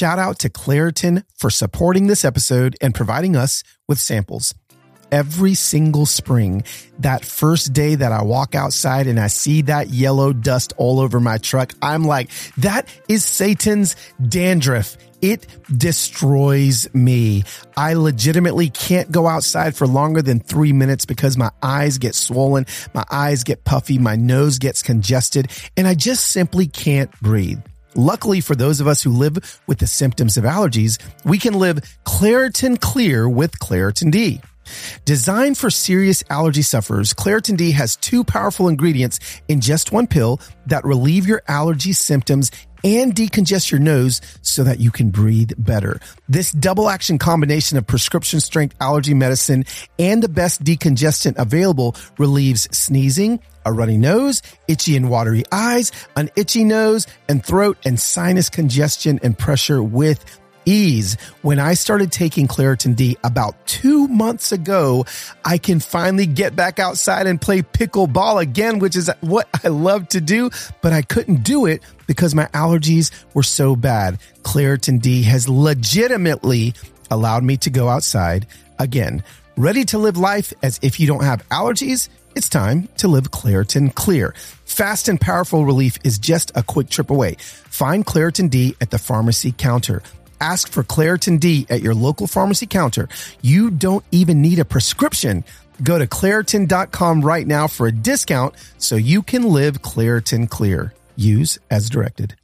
shout out to Claritin for supporting this episode and providing us with samples. Every single spring, that first day that I walk outside and I see that yellow dust all over my truck, I'm like, that is Satan's dandruff. It destroys me. I legitimately can't go outside for longer than 3 minutes because my eyes get swollen, my eyes get puffy, my nose gets congested, and I just simply can't breathe. Luckily for those of us who live with the symptoms of allergies, we can live Claritin Clear with Claritin D. Designed for serious allergy sufferers, Claritin D has 2 powerful ingredients in just one pill that relieve your allergy symptoms and decongest your nose so that you can breathe better. This double action combination of prescription strength allergy medicine and the best decongestant available relieves sneezing, a runny nose, itchy and watery eyes, an itchy nose and throat, and sinus congestion and pressure with ease. When I started taking Claritin D about 2 months ago, I can finally get back outside and play pickleball again, which is what I love to do, but I couldn't do it because my allergies were so bad. Claritin D has legitimately allowed me to go outside again. Ready to live life as if you don't have allergies? It's time to live Claritin Clear. Fast and powerful relief is just a quick trip away. Find Claritin D at the pharmacy counter. Ask for Claritin D at your local pharmacy counter. You don't even need a prescription. Go to Claritin.com right now for a discount so you can live Claritin Clear. Use as directed.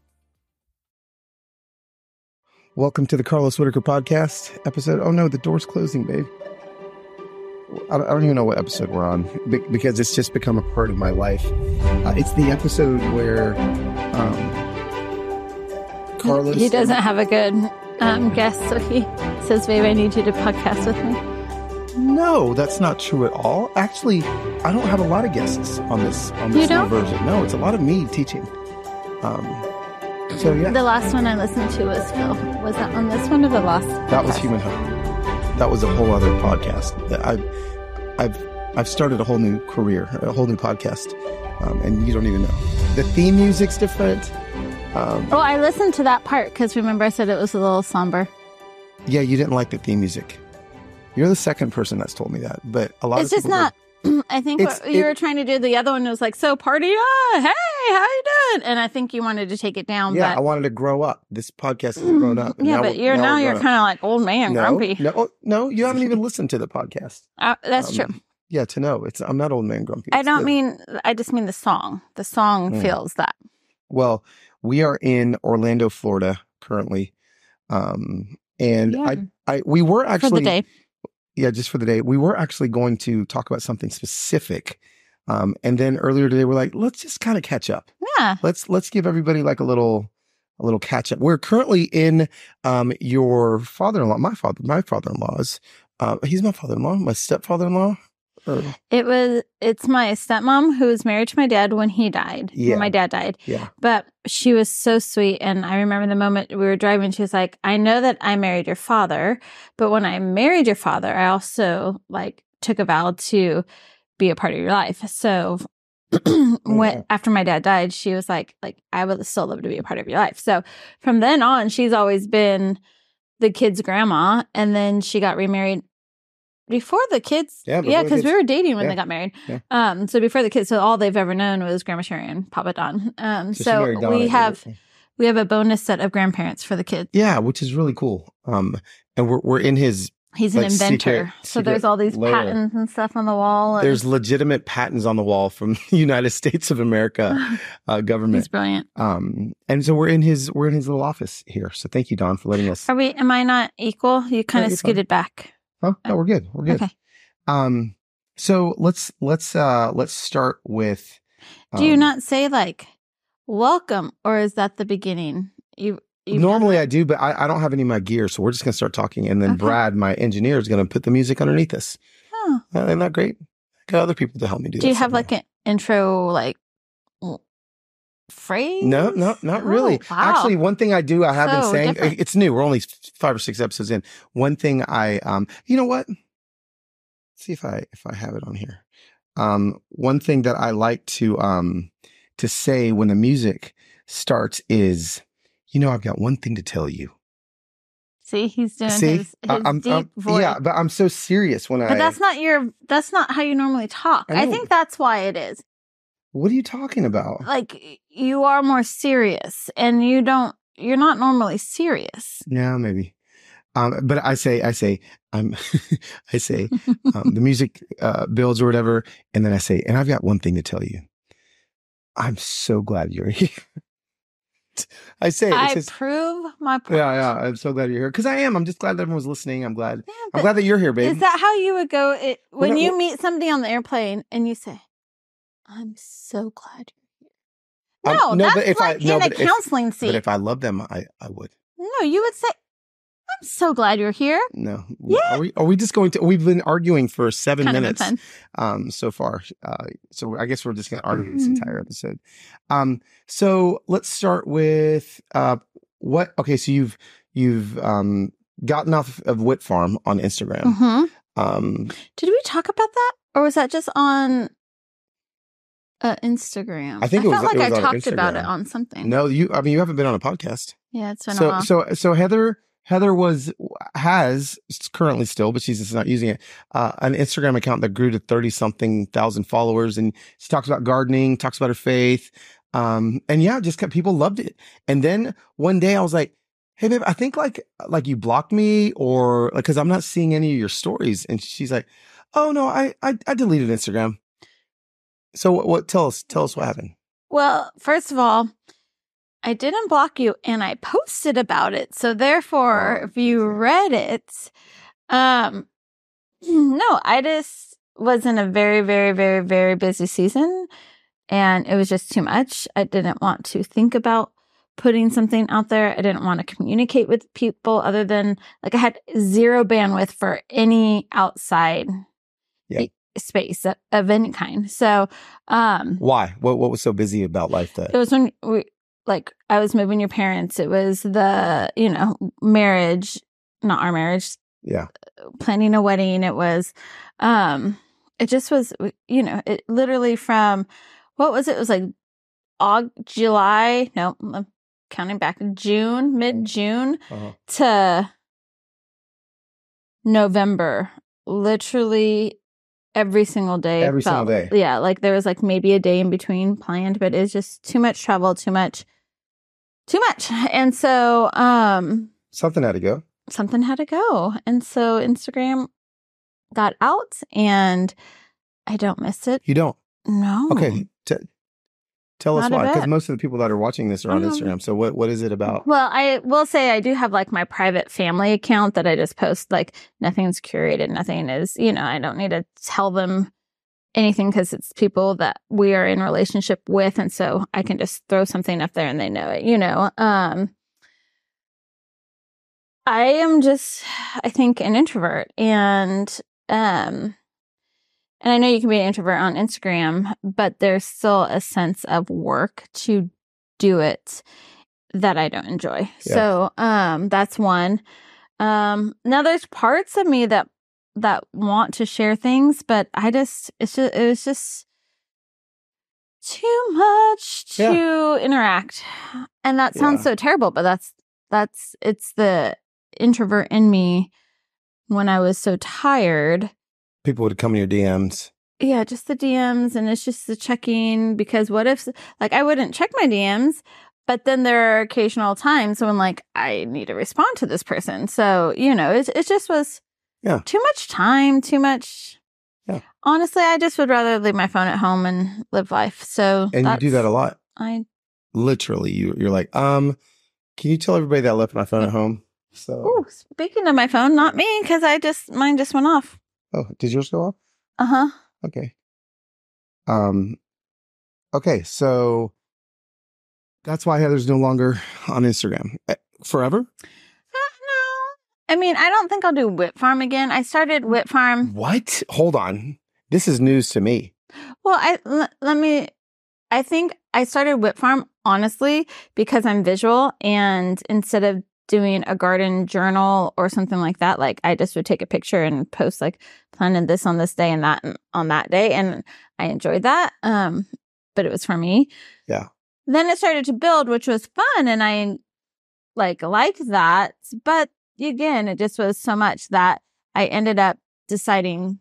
Welcome to the Carlos Whitaker Podcast episode. Oh no, the door's closing, babe. I don't even know what episode we're on because it's just become a part of my life. It's the episode where Carlos... He doesn't have a good guest, so he says, babe, I need you to podcast with me. No, that's not true at all. Actually, I don't have a lot of guests on this new version. No, it's a lot of me teaching. So yeah. The last one I listened to was Phil. Was that on this one or the last? That was Human Hope. That was a whole other podcast. I've started a whole new career, a whole new podcast, and you don't even know. The theme music's different. I listened to that part because remember I said it was a little somber. Yeah, you didn't like the theme music. You're the second person that's told me that, but a lot it's of just not. I think what you were trying to do, the other one was like, so party on, hey, how you doing? And I think you wanted to take it down. Yeah, but... I wanted to grow up. This podcast has grown up. Yeah, but you're kind of like old man, grumpy. No, you haven't even listened to the podcast. That's true. Yeah, to know. I'm not old man grumpy. I just mean the song. The song feels that. Well, we are in Orlando, Florida currently. And we were actually... For the day. Yeah, just for the day. We were actually going to talk about something specific. And then earlier today, we're like, let's just kind of catch up. Yeah. Let's give everybody like a little catch up. We're currently in your father-in-law, my father-in-law's. He's my father-in-law, my stepfather-in-law. It's my stepmom who was married to my dad when he died. Yeah. When my dad died. Yeah. But she was so sweet. And I remember the moment we were driving, she was like, I know that I married your father, but when I married your father, I also took a vow to be a part of your life. So after my dad died, she was like, I would still love to be a part of your life. So from then on, she's always been the kids' grandma. And then she got remarried before the kids. Yeah, because we were dating when they got married. Yeah. So before the kids, so all they've ever known was Grandma Sherry and Papa Don. So we have a bonus set of grandparents for the kids. Yeah, which is really cool. And we're in his. He's an inventor. So there's all these patents and stuff on the wall. There's legitimate patents on the wall from the United States of America government. He's brilliant. And so we're in his little office here. So thank you, Don, for letting us. Am I not equal? You kind of scooted back. Oh, no, we're good. We're good. Okay. So let's start with. Do you not say welcome, or is that the beginning? Normally I do, but I don't have any of my gear, so we're just gonna start talking, and then Brad, my engineer, is gonna put the music underneath us. Oh, isn't that great? I got other people to help me do. Do you have an intro phrase? No, not really. Wow. Actually, one thing I do, I have been saying, different. It's new. We're only 5 or 6 episodes in. One thing you know what? Let's see if I have it on here. One thing that I like to say when the music starts is, I've got one thing to tell you. See, he's doing See, his deep voice. yeah, but I'm so serious when But that's not how you normally talk. I think that's why it is. What are you talking about? Like, you are more serious, and you're not normally serious. Yeah, maybe. But I say, the music builds or whatever, and then I say, and I've got one thing to tell you. I'm so glad you're here. I say, I prove my point. Yeah. I'm so glad you're here because I am. I'm just glad that everyone's listening. I'm glad. Yeah, I'm glad that you're here, babe. Is that how you would go when you meet somebody on the airplane and you say, "I'm so glad you're here"? No, that's like in a counseling seat. But if I love them, I would. No, you would say, "I'm so glad you're here." No. Yeah. Are we just going to? We've been arguing for 7 minutes so far. So I guess we're just going to argue this entire episode. So let's start with what? Okay, so you've gotten off of Whit Farm on Instagram. Did we talk about that, or was that just on Instagram? I felt like I talked about it on something. No, you haven't been on a podcast. Yeah, it's been a while. So Heather has currently still, but she's just not using it, an Instagram account that grew to 30-something thousand followers. And she talks about gardening, talks about her faith. And yeah, people loved it. And then one day I was like, hey babe, I think like you blocked me or like, cause I'm not seeing any of your stories. And she's like, oh no, I deleted Instagram. So tell us what happened. Well, first of all, I didn't block you and I posted about it. So therefore, if you read it, no, I just was in a very, very, very, very busy season and it was just too much. I didn't want to think about putting something out there. I didn't want to communicate with people other than I had zero bandwidth for any outside space of any kind. So, why? What was so busy about life that? It was when I was moving your parents. It was the, marriage, not our marriage. Yeah. Planning a wedding. It was, it just was, it literally from, what was it? It was like July. No, I'm counting back. Mid-June to November. Literally every single day. Single day. Yeah. Like there was maybe a day in between planned, but it's just too much travel, too much. And so, something had to go. And so Instagram got out and I don't miss it. You don't? No. Okay. Tell us why. Because most of the people that are watching this are on Instagram. So what is it about? Well, I will say I do have my private family account that I just post. Nothing's curated. Nothing is, I don't need to tell them anything because it's people that we are in relationship with. And so I can just throw something up there and they know it, I am just, I think, an introvert. And I know you can be an introvert on Instagram, but there's still a sense of work to do it that I don't enjoy. Yeah. So that's one. Now there's parts of me that want to share things, but it was just too much to interact. And that sounds so terrible, but it's the introvert in me when I was so tired. People would come in your DMs. Yeah, just the DMs, and it's just the checking, because what if, I wouldn't check my DMs, but then there are occasional times when, I need to respond to this person. So, it just was too much time, too much. Yeah. Honestly, I just would rather leave my phone at home and live life. So, and you do that a lot. Literally, you're like, can you tell everybody that I left my phone at home? So, ooh, speaking of my phone, not me, because mine just went off. Oh, did yours go off? Uh-huh. Okay. Okay, so that's why Heather's no longer on Instagram. Forever? No. I mean, I don't think I'll do Whit Farm again. I started Whit Farm. What? Hold on. This is news to me. Well, I think I started Whit Farm, honestly, because I'm visual, and instead of doing a garden journal or something like that, I just would take a picture and post planted this on this day and that on that day, and I enjoyed that. But it was for me. Yeah. Then it started to build, which was fun, and I liked that. But again, it just was so much that I ended up deciding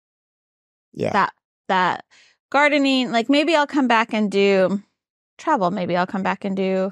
that gardening, like maybe I'll come back and do travel. Maybe I'll come back and do,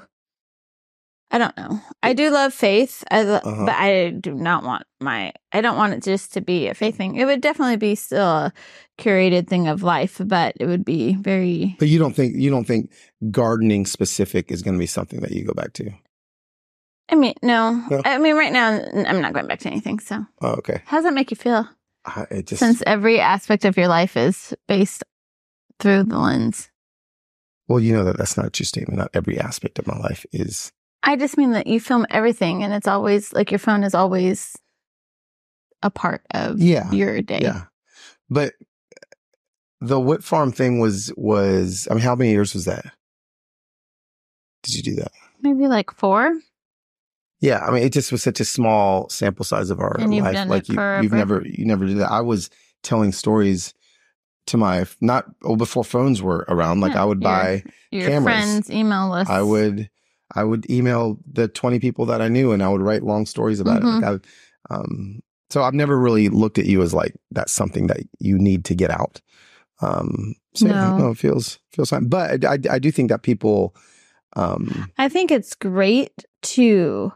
I don't know. I do love faith, but I do not want I don't want it just to be a faith thing. It would definitely be still a curated thing of life, but it would be very. But you don't think gardening specific is going to be something that you go back to? I mean, no. I mean, right now I'm not going back to anything. So. Oh, okay. How does that make you feel? Since every aspect of your life is based through the lens. Well, you know that's not a true statement. Not every aspect of my life is. I just mean that you film everything and it's always like your phone is always a part of your day. Yeah. But the Whip Farm thing was, I mean, how many years was that? Did you do that? Maybe like 4. Yeah. I mean, it just was such a small sample size of our life. Done like you never did that. I was telling stories to before phones were around. Like I would buy your cameras. Friends' email lists. I would email the 20 people that I knew and I would write long stories about it. Like so I've never really looked at you as like, that's something that you need to get out. No, it feels fine. But I do think that people, I think it's great to,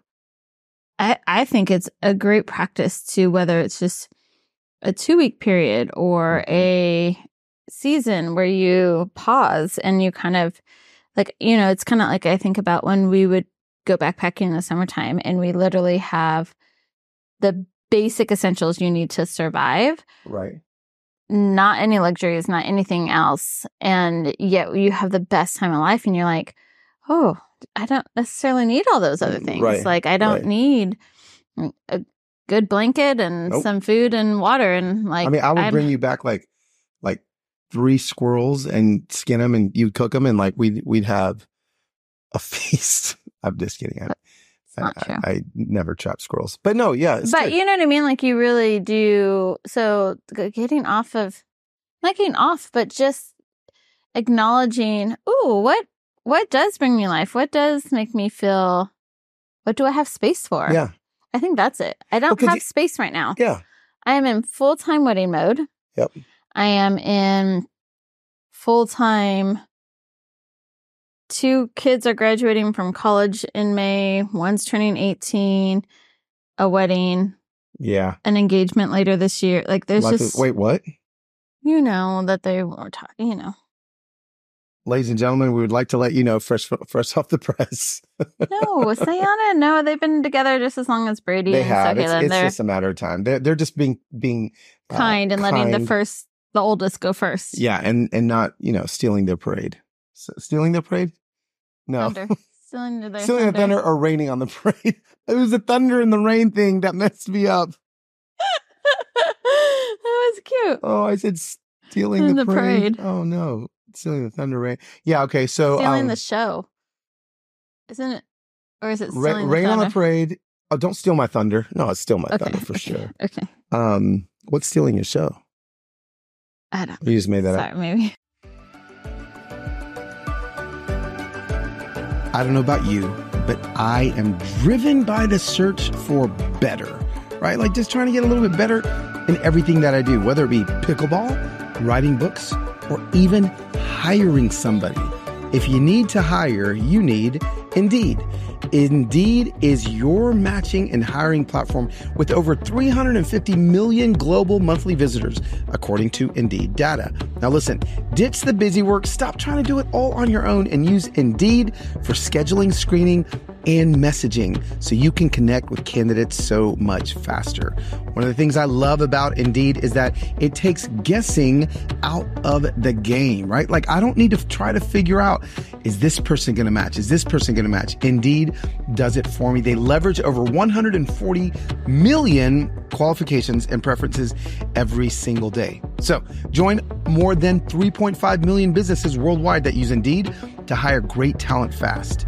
I think it's a great practice to, whether it's just a 2-week period or a season where you pause and you kind of, like, you know, it's kind of like I think about when we would go backpacking in the summertime and we literally have the basic essentials you need to survive. Right. Not any luxuries, not anything else. And yet you have the best time of life and you're like, oh, I don't necessarily need all those other things. Right. Like I don't need a good blanket and some food and water. And like, I mean, I would bring you back like 3 squirrels and skin them and you'd cook them and like we'd have a feast. I'm just kidding. I never trap squirrels, but no, yeah. But good. You know what I mean? Like you really do. So getting off, but just acknowledging, ooh, what does bring me life? What does make me feel, what do I have space for? Yeah. I think that's it. I don't have space right now. Yeah. I am in full-time wedding mode. Yep. I am in full-time. 2 kids are graduating from college in May. One's turning 18. A wedding. Yeah. An engagement later this year. Like there's just... Wait, what? You know that they were talking, you know. Ladies and gentlemen, we would like to let you know, fresh off the press. No, Sayana, no, they've been together just as long as Brady. They have. It's just a matter of time. They're just being kind and letting the oldest go first. Yeah, and not, stealing their parade. So, stealing their parade? No. Thunder. Stealing the thunder or raining on the parade. It was the thunder and the rain thing that messed me up. That was cute. Oh, I said stealing the parade. Oh no. Stealing the thunder rain. Yeah, okay. So stealing the show. Isn't it? Or is it stealing rain the on the parade? Oh, don't steal my thunder. No, it's steal my thunder for sure. Okay. What's stealing your show? I don't know. You just made that up. Sorry, maybe. I don't know about you, but I am driven by the search for better, right? Like just trying to get a little bit better in everything that I do, whether it be pickleball, writing books, or even hiring somebody. If you need to hire, you need Indeed. Indeed is your matching and hiring platform with over 350 million global monthly visitors, according to Indeed data. Now listen, ditch the busy work, stop trying to do it all on your own, and use Indeed for scheduling, screening, and messaging so you can connect with candidates so much faster. One of the things I love about Indeed is that it takes guessing out of the game, right? Like I don't need to try to figure out, is this person going to match? Is this person going to match? Indeed does it for me. They leverage over 140 million qualifications and preferences every single day. So join more than 3.5 million businesses worldwide that use Indeed to hire great talent fast.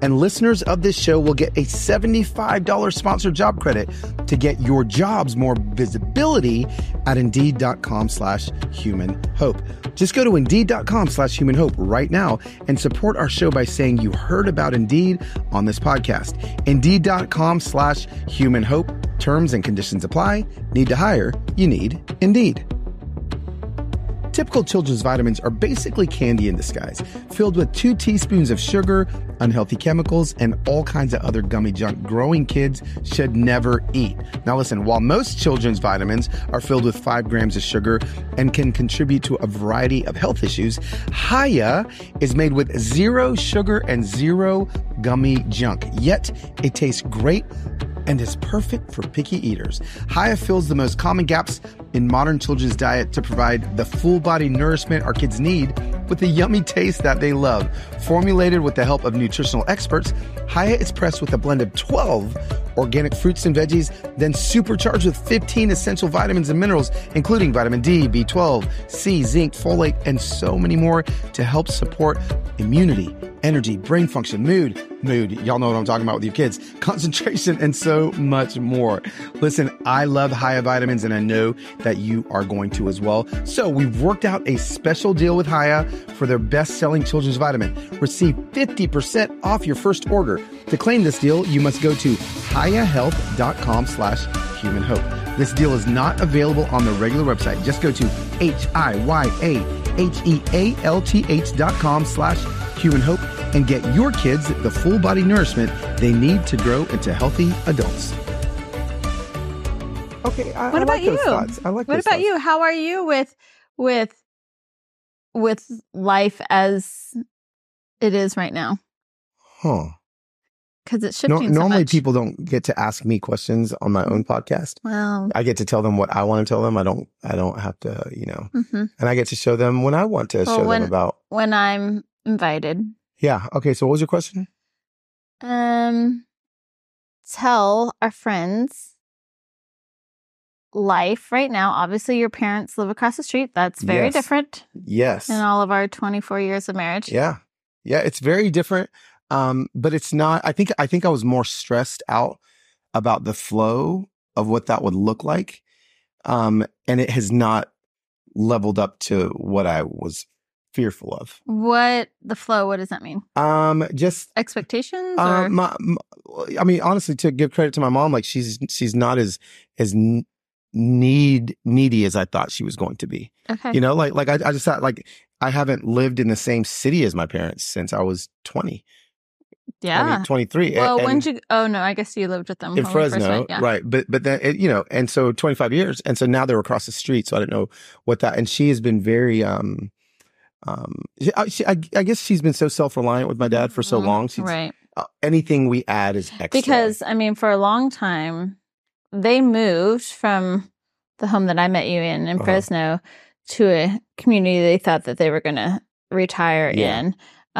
And listeners of this show will get a $75 sponsored job credit to get your jobs more visibility at Indeed.com/human hope. Just go to Indeed.com/human hope right now and support our show by saying you heard about Indeed on this podcast. Indeed.com/human hope. Terms and conditions apply. Need to hire? You need Indeed. Typical children's vitamins are basically candy in disguise, filled with 2 teaspoons of sugar, unhealthy chemicals, and all kinds of other gummy junk growing kids should never eat. Now listen, while most children's vitamins are filled with 5 grams of sugar and can contribute to a variety of health issues, Hiya is made with 0 sugar and 0 gummy junk. Yet it tastes great and is perfect for picky eaters. Hiya fills the most common gaps in modern children's diet to provide the full body nourishment our kids need with the yummy taste that they love. Formulated with the help of nutritional experts, Hiya is pressed with a blend of 12 organic fruits and veggies, then supercharged with 15 essential vitamins and minerals, including vitamin D, B12, C, zinc, folate, and so many more to help support immunity, energy, brain function, mood, y'all know what I'm talking about with your kids, concentration, and so much more. Listen, I love Hiya vitamins, and I know that you are going to as well. So we've worked out a special deal with Hiya for their best-selling children's vitamin. Receive 50% off your first order. To claim this deal, you must go to hiyahealth.com/human hope. This deal is not available on the regular website. Just go to hiyahealth.com/human hope and get your kids the full body nourishment they need to grow into healthy adults. Okay, what about you? I like. What about you? How are you with life as it is right now? Huh? Because it's shifting. Normally, so much. people don't get to ask me questions on my own podcast. Well, I get to tell them what I want to tell them. I don't have to, and I get to show them when I want to show them about. When I'm invited. Yeah. Okay. So what was your question? Tell our friends life right now. Obviously, your parents live across the street. That's very different. Yes. In all of our 24 years of marriage. Yeah. Yeah. It's very different. But it's not, I think I was more stressed out about the flow of what that would look like. And it has not leveled up to what I was fearful of. What does that mean? Just expectations. Or? I mean, honestly, to give credit to my mom, like she's not as needy as I thought she was going to be. Okay. Like I just thought, like, I haven't lived in the same city as my parents since I was 20. Yeah. I mean, 23. Well, I guess you lived with them in Fresno, right? But then and so 25 years, and so now they're across the street. So I didn't know what that. And she has been very, I guess she's been so self-reliant with my dad for so long. She's, right. Anything we add is extra. Because I mean, for a long time, they moved from the home that I met you in Fresno to a community they thought that they were going to retire in.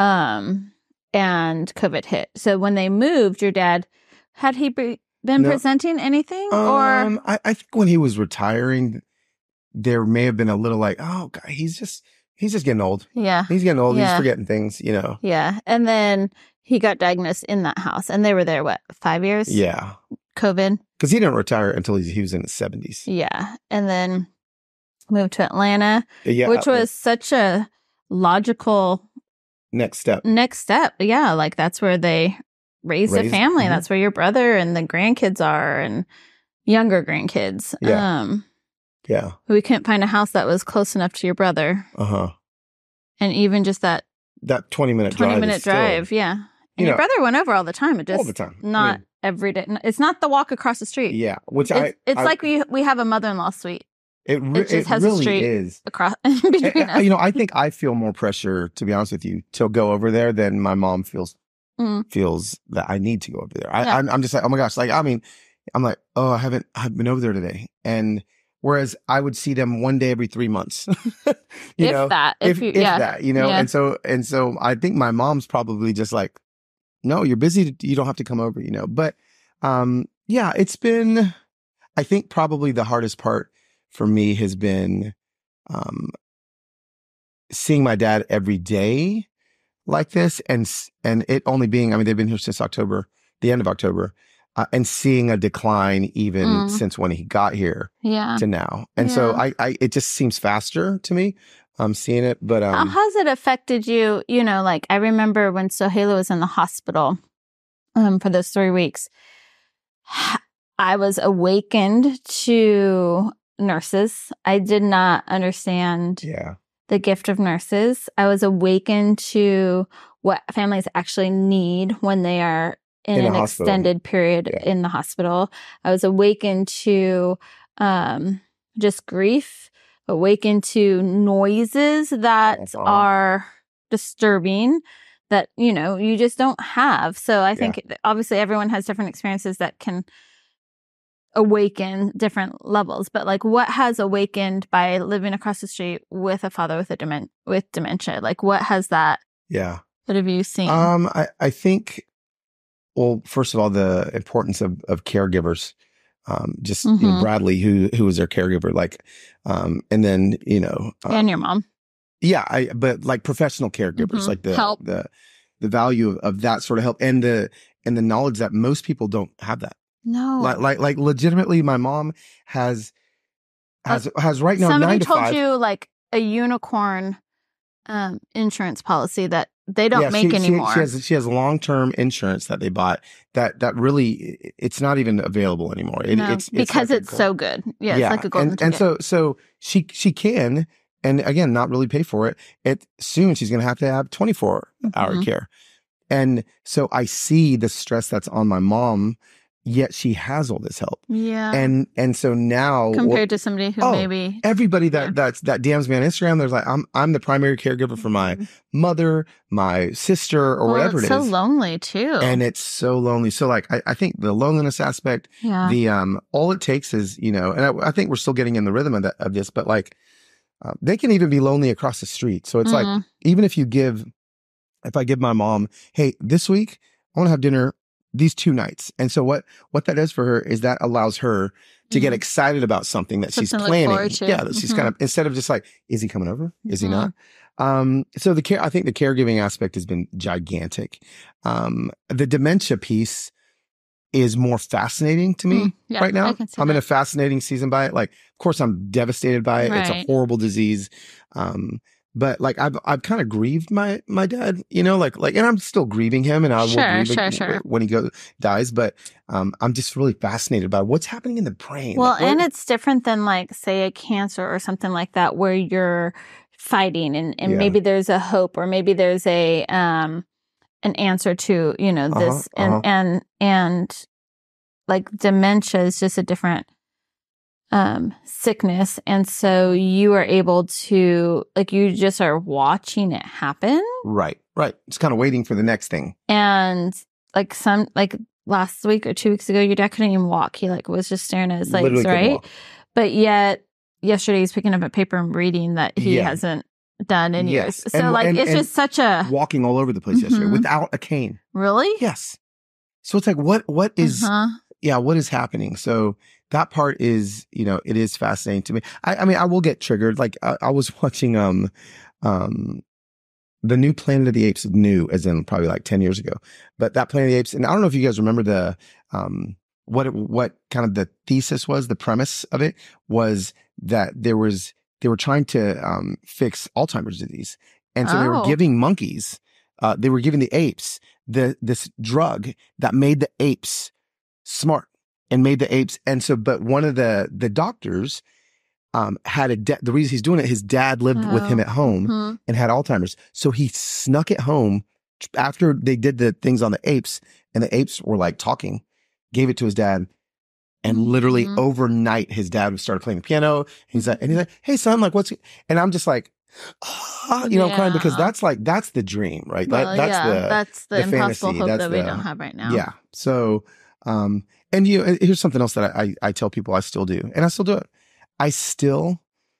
And COVID hit. So when they moved, your dad, had he been presenting anything? Or I think when he was retiring, there may have been a little like, oh God, he's just getting old. Yeah. He's getting old. Yeah. He's forgetting things, Yeah. And then he got diagnosed in that house, and they were there, 5 years? Yeah. COVID. Because he didn't retire until he was in his 70s. Yeah. And then moved to Atlanta, which was such a logical next step. Yeah. Like that's where they raised a family. Mm-hmm. That's where your brother and the grandkids are, and younger grandkids. Yeah. We couldn't find a house that was close enough to your brother. And even just that 20-minute drive. Yeah. And your brother went over all the time. It just, all the time. Not every day. It's not the walk across the street. Yeah. Which it's like we have a mother-in-law suite. It just has really a street is across between us. I think I feel more pressure, to be honest with you, to go over there than my mom feels that I need to go over there. I'm just like, oh my gosh, like, I mean, I'm like, oh, I've been over there today. And whereas I would see them one day every 3 months, if that, and so I think my mom's probably just like, no, you're busy. You don't have to come over, but, it's been, I think probably the hardest part for me has been, seeing my dad every day, like this, and it only being, I mean, they've been here since October, the end of October, and seeing a decline even since when he got here to now. And so it just seems faster to me. I'm seeing it, but how has it affected you? You know, like I remember when Sohaila was in the hospital for those 3 weeks, I was awakened to nurses. I did not understand the gift of nurses. I was awakened to what families actually need when they are in an extended period in the hospital. I was awakened to just grief, awakened to noises that are disturbing that, you know, you just don't have. So I think obviously everyone has different experiences that can awaken different levels, but like what has awakened by living across the street with a father with dementia? Like what has that? Yeah. What have you seen? I think, well, first of all, the importance of caregivers, just you know, Bradley, who was their caregiver, like, and then, you know, and your mom. Yeah. But like professional caregivers, like help. the value of that sort of help and the knowledge that most people don't have that. No. Like legitimately, my mom has right now. Somebody told you like a unicorn insurance policy that they don't make anymore. She has long-term insurance that they bought that really it's not even available anymore. It's because like it's so good. Yeah, it's like a golden ticket. And so she can, and again, not really pay for it. Soon she's going to have 24-hour care. And so I see the stress that's on my mom, yet she has all this help. Yeah. And so now compared to somebody who maybe everybody that DMs me on Instagram, there's like, I'm the primary caregiver for my mother, my sister, or whatever it is. It's so lonely too. And it's so lonely. So like, I think the loneliness aspect, the, all it takes is, you know, and I think we're still getting in the rhythm of this, but like, they can even be lonely across the street. So it's like, even if I give my mom, hey, this week I want to have dinner these 2 nights. And so what that does for her is that allows her to get excited about something that she's planning. Yeah. That she's kind of, instead of just like, is he coming over? Is he not? So I think the caregiving aspect has been gigantic. The dementia piece is more fascinating to me right now. I'm in a fascinating season by it. Like, of course I'm devastated by it. Right. It's a horrible disease. But like I've kind of grieved my dad, you know, like, and I'm still grieving him, and I will grieve when he dies. But I'm just really fascinated by what's happening in the brain. Well, like, and it's different than like say a cancer or something like that, where you're fighting and maybe there's a hope, or maybe there's a an answer to, you know, this and like dementia is just a different sickness. And so you are able to, like, you just are watching it happen. Right. It's kind of waiting for the next thing. And like last week or 2 weeks ago, your dad couldn't even walk. He like was just staring at his legs, right? But yet yesterday he's picking up a paper and reading that he hasn't done in years. So it's just such a walking all over the place yesterday without a cane. Really? Yes. So it's like, what is, what is happening? So that part is, you know, it is fascinating to me. I mean, I will get triggered. Like I was watching, the new Planet of the Apes, new as in probably like 10 years ago, but that Planet of the Apes. And I don't know if you guys remember the, what kind of the thesis was, the premise of it was that they were trying to, fix Alzheimer's disease. And so they were giving monkeys, they were giving the apes this drug that made the apes smart and made the apes. And so, but one of the doctors, had the reason he's doing it, his dad lived with him at home and had Alzheimer's. So he snuck it home after they did the things on the apes, and the apes were like talking, gave it to his dad. And literally overnight, his dad started playing the piano. He's like, hey son, like and I'm just like, you know, I'm crying because that's the dream, right? Well, that's the impossible fantasy. Hope that we don't have right now. Yeah. So, and here's something else that I tell people I still do, and I still do it. I still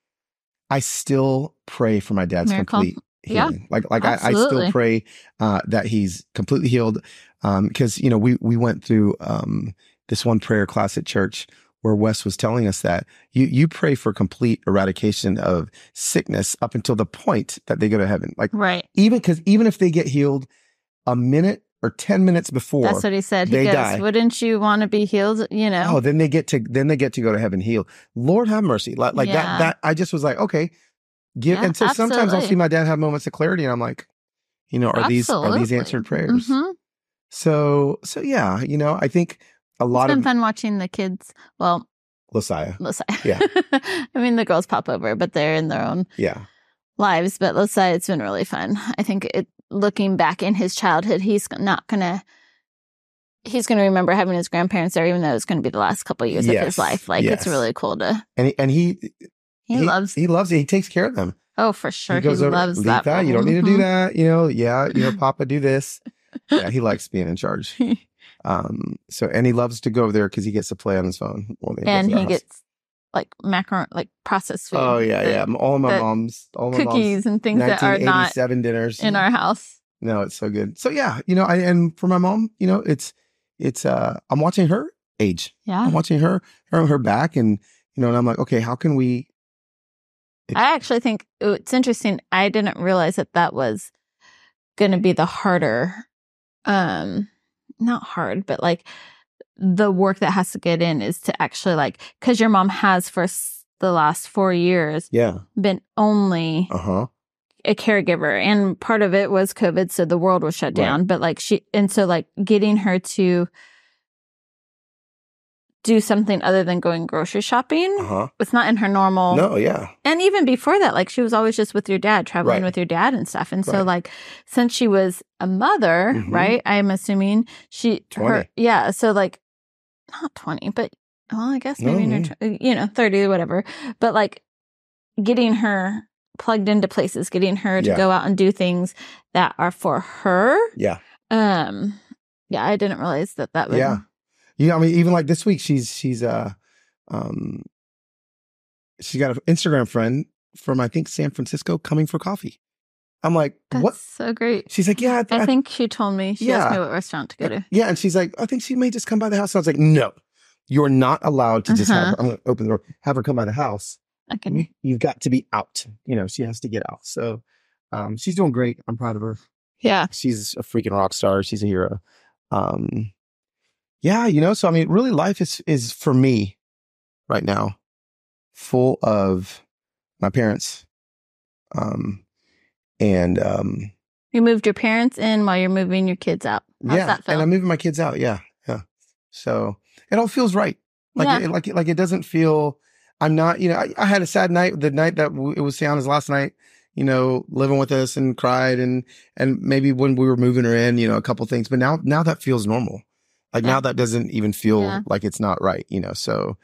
pray for my dad's complete healing. Yeah, I still pray that he's completely healed. Because you know we went through this one prayer class at church where Wes was telling us that you pray for complete eradication of sickness up until the point that they go to heaven. Like, right. Even if they get healed a minute or 10 minutes before, that's what he said. He goes, die, wouldn't you want to be healed? You know? Oh, then they get to go to heaven healed. Lord have mercy. Like that I just was like, okay, and so sometimes I'll see my dad have moments of clarity and I'm like, are these answered prayers? Mm-hmm. So yeah, I think it's been fun watching the kids. Well, Losiah. Yeah. I mean, the girls pop over, but they're in their own lives. But Losiah, it's been really fun. I think looking back in his childhood, he's going to remember having his grandparents there, even though it's going to be the last couple of years of his life. Like, it's really cool to. And he loves it. He takes care of them. Oh, for sure. He loves that. You don't need to do that. Papa, do this. Yeah, he likes being in charge. And he loves to go over there because he gets to play on his phone. And he gets like macaron, like processed food. Oh yeah. All my mom's cookies and things that are not dinners in our house. No, it's so good. So yeah, and for my mom, it's I'm watching her age. Yeah, I'm watching her back, and and I'm like, okay, how can we? I actually think it's interesting. I didn't realize that was going to be the harder. Not hard, but like the work that has to get in is to actually because your mom has for the last 4 years been only a caregiver, and part of it was COVID, so the world was shut down, but getting her to do something other than going grocery shopping. It's not in her normal. No, yeah. And even before that, she was always just with your dad, traveling with your dad and stuff. And so since she was a mother, right, I'm assuming 20. So not 20, but I guess maybe in her 30 or whatever. But getting her plugged into places, getting her to go out and do things that are for her. Yeah. I didn't realize that would. Yeah. I mean, even this week, she's got an Instagram friend from, I think, San Francisco coming for coffee. I'm like, that's what? So great. She's like, yeah. I think she told me. She asked me what restaurant to go to. Yeah. And she's like, I think she may just come by the house. So I was like, no, you're not allowed to just have her. I'm going to open the door, have her come by the house. Okay. You've got to be out. She has to get out. So she's doing great. I'm proud of her. Yeah. She's a freaking rock star. She's a hero. Yeah, so I mean, really life is for me right now full of my parents. You moved your parents in while you're moving your kids out. How's that feel? And I'm moving my kids out. Yeah. So it all feels right. It doesn't feel, I'm not, I had a sad night, the night that it was Sienna's last night, living with us and cried and maybe when we were moving her in, a couple things, but now that feels normal. Now that doesn't even feel like it's not right, so.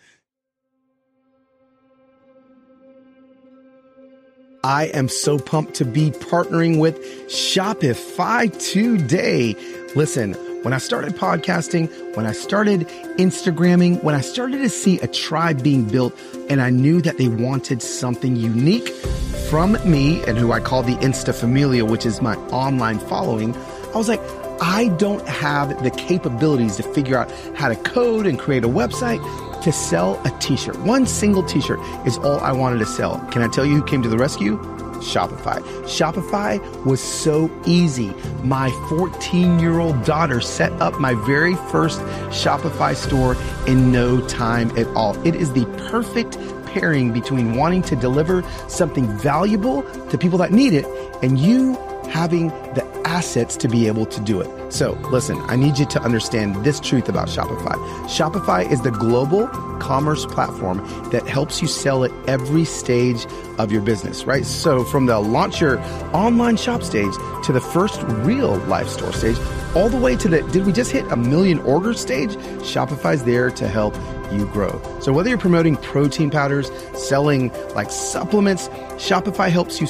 I am so pumped to be partnering with Shopify today. Listen, when I started podcasting, when I started Instagramming, when I started to see a tribe being built and I knew that they wanted something unique from me and who I call the Insta Familia, which is my online following, I was like, I don't have the capabilities to figure out how to code and create a website to sell a t-shirt. One single t-shirt is all I wanted to sell. Can I tell you who came to the rescue? Shopify. Shopify was so easy. My 14-year-old daughter set up my very first Shopify store in no time at all. It is the perfect pairing between wanting to deliver something valuable to people that need it and you having the assets to be able to do it. So listen, I need you to understand this truth about Shopify. Shopify is the global commerce platform that helps you sell at every stage of your business, right? So from the launch your online shop stage to the first real life store stage, all the way to the, did we just hit 1 million order stage? Shopify's there to help you grow. So whether you're promoting protein powders, selling like supplements, Shopify helps you sell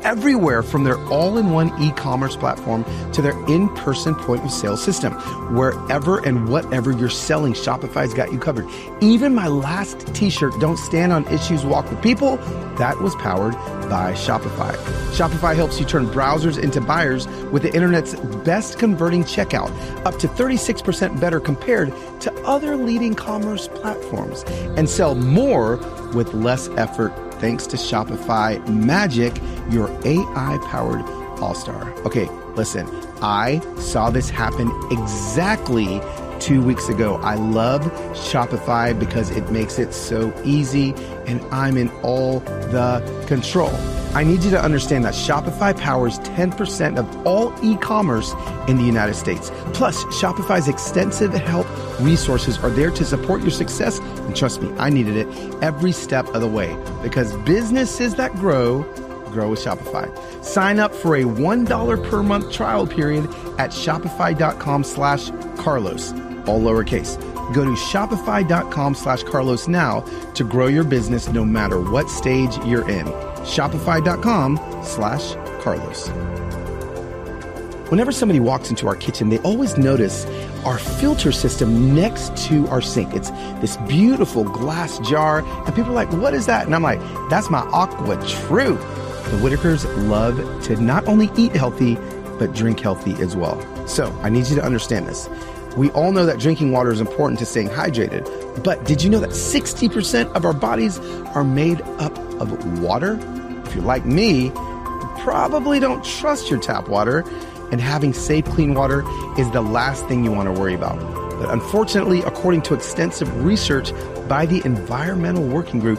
everywhere from their all-in-one e-commerce platform to their in-person point-of-sale system. Wherever and whatever you're selling, Shopify's got you covered. Even my last t-shirt, Don't Stand on Issues, Walk with People, that was powered by Shopify. Shopify helps you turn browsers into buyers with the internet's best converting checkout, up to 36% better compared to other leading commerce platforms, and sell more with less effort thanks to Shopify Magic, your AI-powered all-star. Okay, listen, I saw this happen exactly 2 weeks ago. I love Shopify because it makes it so easy and I'm in all the control. I need you to understand that Shopify powers 10% of all e-commerce in the United States. Plus, Shopify's extensive help resources are there to support your success. And trust me, I needed it every step of the way because businesses that grow with Shopify. Sign up for a $1 per month trial period at shopify.com/Carlos, all lowercase. Go to shopify.com/Carlos now to grow your business no matter what stage you're in. Shopify.com/Carlos. Whenever somebody walks into our kitchen, they always notice our filter system next to our sink. It's this beautiful glass jar, and people are like, what is that? And I'm like, that's my Aqua True. The Whitakers love to not only eat healthy, but drink healthy as well. So I need you to understand this. We all know that drinking water is important to staying hydrated, but did you know that 60% of our bodies are made up of water? If you're like me, you probably don't trust your tap water, and having safe, clean water is the last thing you want to worry about. But unfortunately, according to extensive research by the Environmental Working Group,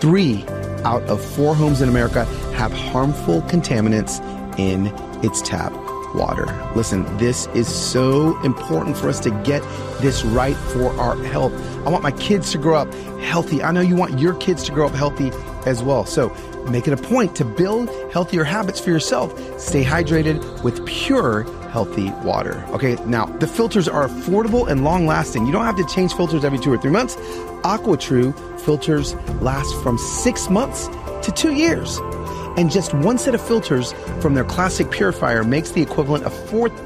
3 out of 4 homes in America have harmful contaminants in its tap water. Listen, this is so important for us to get this right for our health. I want my kids to grow up healthy. I know you want your kids to grow up healthy as well. So make it a point to build healthier habits for yourself. Stay hydrated with pure, healthy water. Okay, now the filters are affordable and long lasting. You don't have to change filters every 2 or 3 months. AquaTrue filters last from 6 months to 2 years. And just one set of filters from their classic purifier makes the equivalent of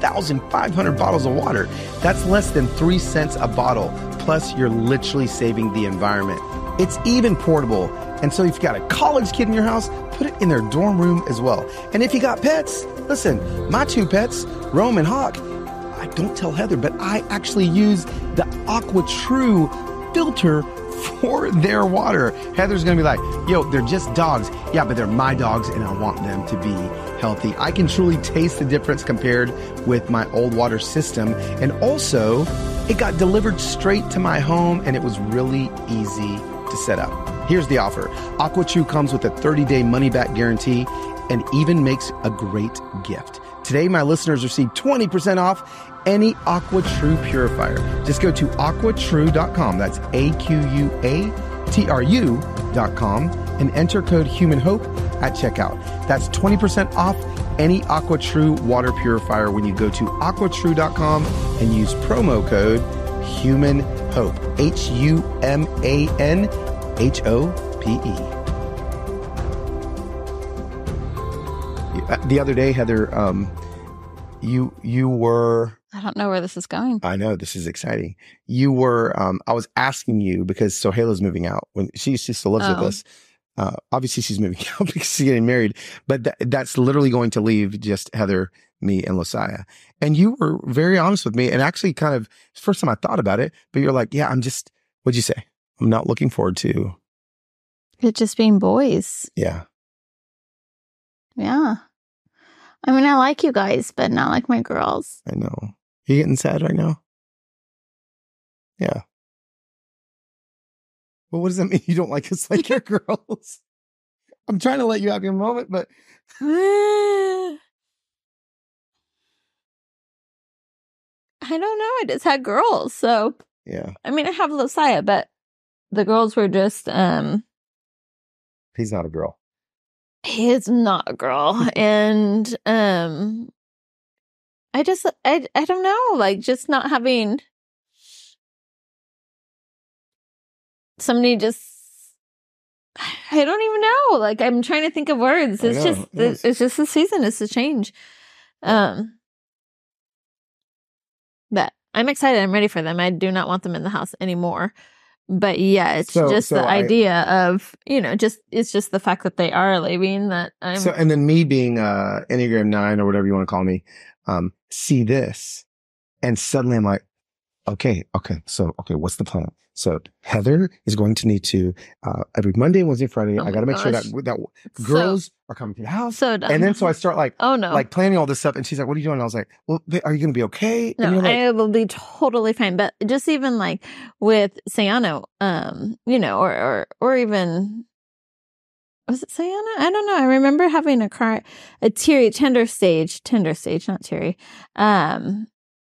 4,500 bottles of water. That's less than 3 cents a bottle. Plus, you're literally saving the environment. It's even portable. And so if you've got a college kid in your house, put it in their dorm room as well. And if you got pets, listen, my 2 pets, Rome and Hawk, I don't tell Heather, but I actually use the AquaTrue filter for their water. Heather's going to be like, yo, they're just dogs. Yeah, but they're my dogs and I want them to be healthy. I can truly taste the difference compared with my old water system. And also, it got delivered straight to my home and it was really easy to set up. Here's the offer. AquaTrue comes with a 30-day money-back guarantee and even makes a great gift. Today, my listeners receive 20% off any AquaTrue purifier. Just go to aquatrue.com. That's AQUATRU.com and enter code HUMANHOPE at checkout. That's 20% off any AquaTrue water purifier when you go to aquatrue.com and use promo code HUMANHOPE. HUMANHOPE. The other day, Heather, you were... I don't know where this is going. I know, this is exciting. You were, I was asking you because Sohaila's moving out. When she still lives with us. Obviously, she's moving out because she's getting married. But that's literally going to leave just Heather, me, and Losiah. And you were very honest with me and actually kind of, it's the first time I thought about it, but you're like, yeah, what'd you say? I'm not looking forward to... It just being boys. Yeah. Yeah. I mean, I like you guys, but not like my girls. I know. You getting sad right now? Yeah. Well, what does that mean? You don't like us like your girls? I'm trying to let you have your moment, but... I don't know. I just had girls, so... Yeah. I mean, I have Losiah, but the girls were just... He's not a girl. He is not a girl. And I don't know, like just not having somebody just I don't even know. Like, I'm trying to think of words. It's just the season. It's the change. But I'm excited. I'm ready for them. I do not want them in the house anymore. But yeah, it's the idea of, it's just the fact that they are leaving that I'm. So, and then me being Enneagram 9 or whatever you want to call me, see this. And suddenly I'm like, okay. So, what's the plan? So Heather is going to need to, every Monday, Wednesday, Friday, I got to make sure that girls are coming to the house. So dumb. And then so I start like, oh no, like planning all this stuff. And she's like, what are you doing? And I was like, well, are you going to be okay? No, and you're like, I will be totally fine. But just even like with Sayano, or even, was it Sayana? I don't know. I remember having a tender stage, not teary. And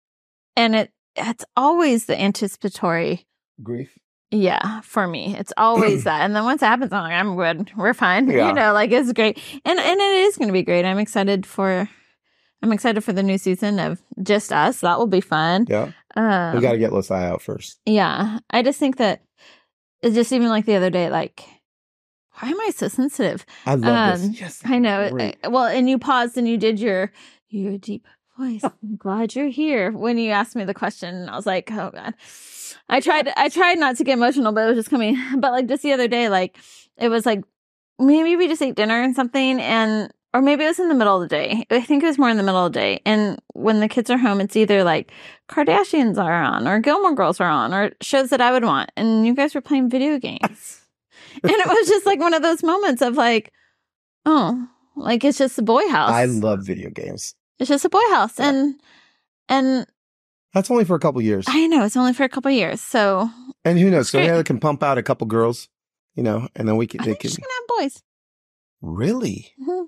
it's always the anticipatory grief. Yeah, for me, it's always that. And then once it happens, I'm like, I'm good. We're fine. Yeah. Like it's great. And it is going to be great. I'm excited for the new season of Just Us. That will be fun. Yeah. We got to get Losai out first. Yeah. I just think that it's just even like the other day, like, why am I so sensitive? I love this. Yes. I know. Well, and you paused and you did your deep voice. I'm glad you're here when you asked me the question. And I was like, oh God. I tried not to get emotional, but it was just coming. But like just the other day, like it was like maybe we just ate dinner and something, or maybe it was in the middle of the day. I think it was more in the middle of the day. And when the kids are home, it's either like Kardashians are on, or Gilmore Girls are on, or shows that I would want. And you guys were playing video games, and it was just like one of those moments of like, oh, like it's just a boy house. I love video games. It's just a boy house, yeah. and. That's only for a couple years. I know. It's only for a couple years. So. And who knows? So Heather can pump out a couple girls, and then we can. She's going to have boys. Really?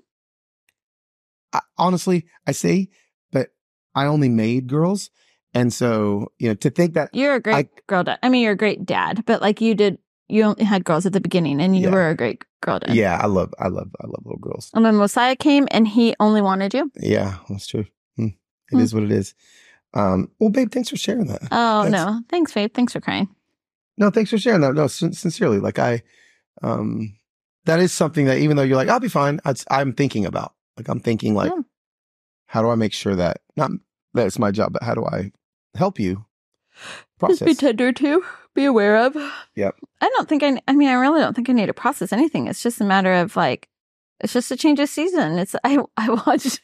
Mm-hmm. Honestly, I say, but I only made girls. And so, to think that. You're a great girl dad. I mean, you're a great dad, but like you only had girls at the beginning and you were a great girl dad. Yeah. I love little girls. And then Mosiah came and he only wanted you. Yeah, that's true. It is what it is. Well, babe, thanks for sharing that. Oh, no. Thanks, babe. Thanks for crying. No, thanks for sharing that. No, sincerely. Like that is something that even though you're like, I'll be fine, I'm thinking about. Like, I'm thinking like, how do I make sure that, not that it's my job, but how do I help you process? Just be tender to, be aware of. Yep. I really don't think I need to process anything. It's just a matter of like, it's just a change of season. I watched...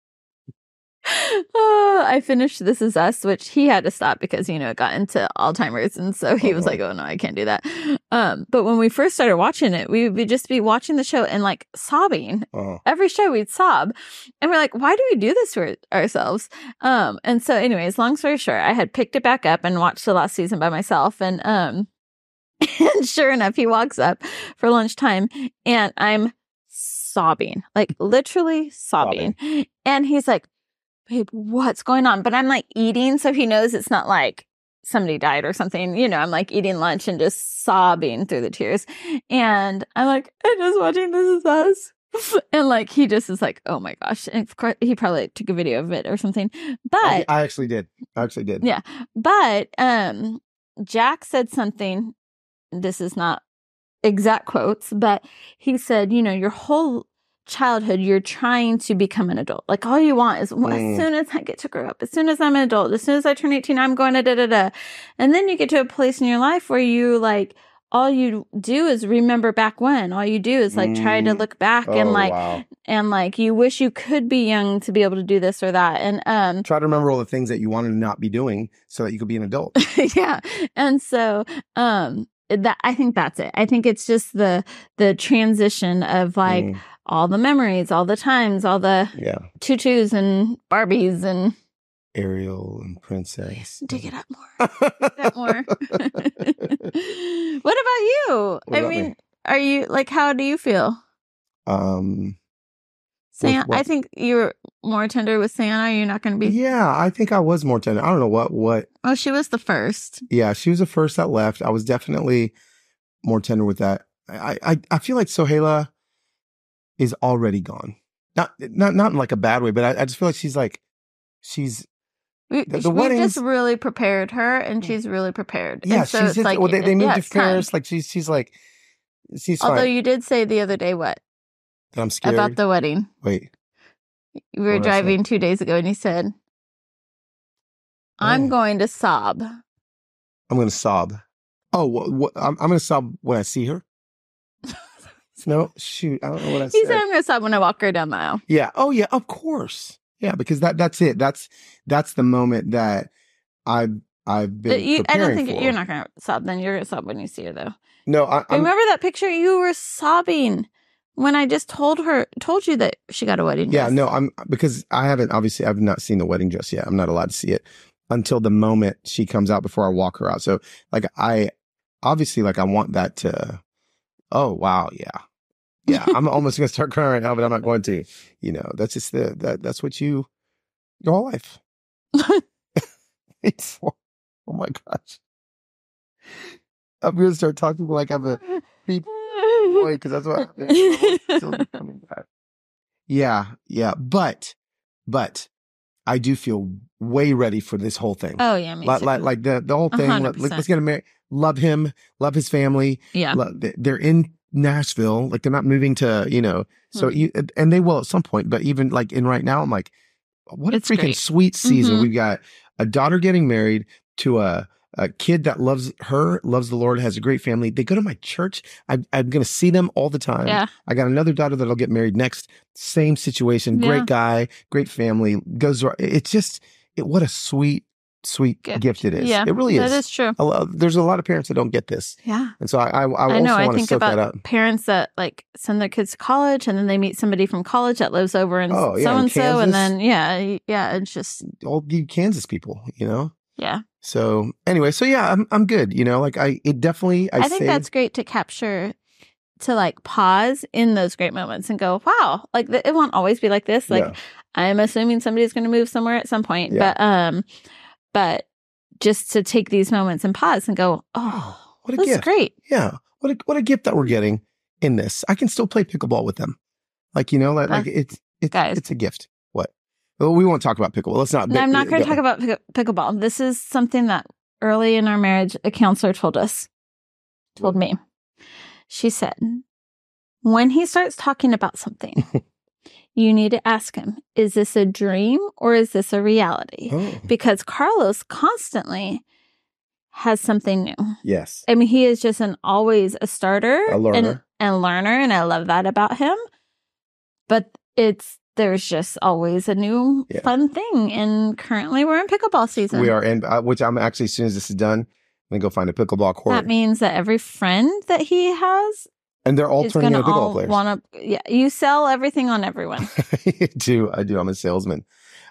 I finished This Is Us, which he had to stop because, it got into Alzheimer's. And so he was like, oh no, I can't do that. But when we first started watching it, we would just be watching the show and like sobbing. Every show we'd sob. And we're like, why do we do this to ourselves? And so anyways, long story short, I had picked it back up and watched the last season by myself. And, and sure enough, he walks up for lunchtime and I'm sobbing, like literally sobbing. And he's like, babe, what's going on? But I'm like eating, so he knows it's not like somebody died or something. I'm like eating lunch and just sobbing through the tears. And I'm like, I'm just watching This Is Us. And like, he just is like, oh my gosh. And of course, he probably took a video of it or something. But I actually did. Yeah. But Jack said something. This is not exact quotes, but he said, your whole childhood, you're trying to become an adult. Like all you want is as soon as I get to grow up, as soon as I'm an adult, as soon as I turn 18, I'm going to da-da-da. And then you get to a place in your life where you like, all you do is remember back when. All you do is like try to look back and like, and like you wish you could be young to be able to do this or that. And try to remember all the things that you wanted to not be doing so that you could be an adult. Yeah. And so, I think that's it. I think it's just the transition of like all the memories, all the times, all the tutus and Barbies and Ariel and Princess. Dig it up more. What about you? Are you like, how do you feel? I think you were more tender with Santa. You're not going to be. Yeah, I think I was more tender. I don't know what. Oh, she was the first. Yeah, she was the first that left. I was definitely more tender with that. I feel like Sohaila is already gone. Not in like a bad way, but I just feel like she's we just really prepared her, and she's really prepared. Yeah, and so she's just, like they moved to Paris. Like she's like, She's Although fine. you did say the other day what? That I'm scared. About the wedding. Wait. We were driving 2 days ago and you said, I'm going to sob. I'm going to sob. Oh, I'm going to sob when I see her? No, shoot. I don't know what I said. He said I'm going to sob when I walk her down the aisle. Yeah. Oh, yeah, of course. Yeah, because that's it. That's the moment that I've been preparing I don't think for. you're not going to sob then. You're going to sob when you see her, though. No, remember that picture? You were sobbing when I just told you that she got a wedding dress. Yeah, no, because I've not seen the wedding dress yet. I'm not allowed to see it until the moment she comes out before I walk her out. So like I want that to, oh wow, yeah. Yeah, I'm almost gonna start crying right now, but I'm not going to. You know, that's just that's what your whole life. Oh my gosh. I'm gonna start talking like I'm a beep boy because that's what still coming back. Yeah, but I do feel way ready for this whole thing. Oh yeah, me too. Like the whole thing. Let's get him married. Love him. Love his family. Yeah, they're in Nashville. Like they're not moving to So and they will at some point. But even like in right now, I'm like, what a freaking sweet season. Mm-hmm. We've got a daughter getting married to a kid that loves the Lord, has a great family. They go to my church. I'm going to see them all the time. Yeah. I got another daughter that'll get married next. Same situation. Yeah. Great guy, great family. It's just, what a sweet gift it is. Yeah, it really is. That is true. There's a lot of parents that don't get this. Yeah. And so I also want to soak that up. Parents that like send their kids to college and then they meet somebody from college that lives over in so-and-so. And then, it's just. All you Kansas people, Yeah. So anyway, I'm good. I think that's great to capture, to like pause in those great moments and go, wow, like it won't always be like this. Like I'm assuming somebody's going to move somewhere at some point, but just to take these moments and pause and go, oh, what a gift. This is great. Yeah. What a gift that we're getting in this. I can still play pickleball with them. Like, it's a gift. What? Well, we won't talk about pickleball. Let's not. No, I'm not going to talk about pickleball. This is something that early in our marriage, a counselor told me. She said, when he starts talking about something, you need to ask him, is this a dream or is this a reality? Oh. Because Carlos constantly has something new. Yes. I mean, he is just always a starter. A learner. And learner, and I love that about him. But there's just always a new fun thing. And currently we're in pickleball season. We are in, which I'm actually, as soon as this is done, I'm going to go find a pickleball court. That means that every friend that he has, and they're all turning into pickleball players. You sell everything on everyone. I do. I'm a salesman.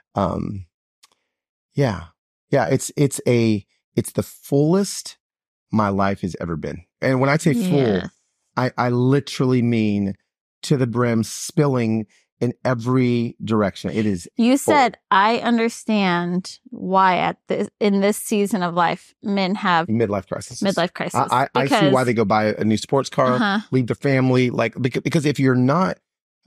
It's the fullest my life has ever been. And when I say full, I literally mean to the brim, spilling in every direction. It is. You said, I understand why in this season of life, men have midlife crisis. I see why they go buy a new sports car, leave their family, because if you're not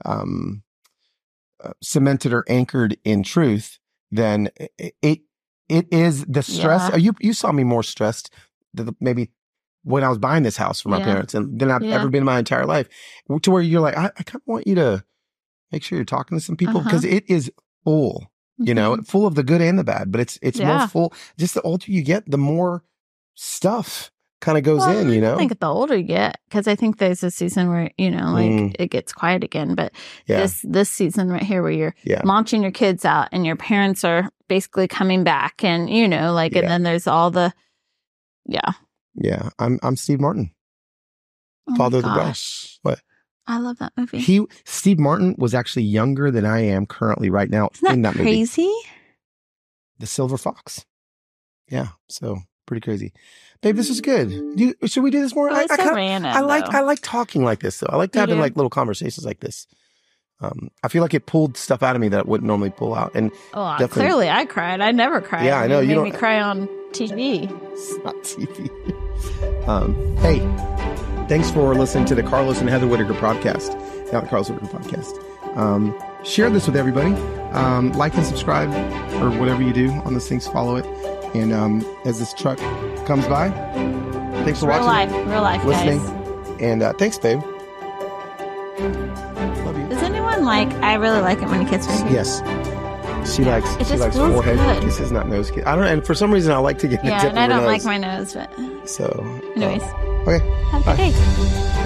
cemented or anchored in truth, then it is the stress. Yeah. You saw me more stressed than maybe when I was buying this house for my parents, and than I've ever been in my entire life. To where you're like, I kind of want you to make sure you're talking to some people, because it is full, full of the good and the bad, but it's more full. Just the older you get, the more stuff kind of goes in, I think the older you get, because I think there's a season where, it gets quiet again. But this season right here where you're launching your kids out and your parents are basically coming back and, and then there's all the, Yeah, I'm Steve Martin, father of the bride. What? I love that movie. Steve Martin was actually younger than I am currently right now. Isn't that crazy? Movie. The Silver Fox. Yeah, so pretty crazy. Babe, this is good. Should we do this more? Oh, I like talking like this though. I like having little conversations like this. I feel like it pulled stuff out of me that it wouldn't normally pull out. And clearly I cried. I never cried. Yeah, I know. You made me cry on TV. It's not TV. Hey, thanks for listening to the Carlos and Heather Whitaker podcast. Not the Carlos Whitaker podcast. Share this with everybody. Like and subscribe, or whatever you do on those things. Follow it. And as this truck comes by, thanks for watching. Real life, listening, guys. And thanks, babe. Love you. Does anyone I really like it when he kisses her? Yes. She likes feels forehead good. kisses, not nose kisses. I don't know. And for some reason, I like to get the tip of her and I don't nose. like my nose, but So, anyways. okay. Have a good day.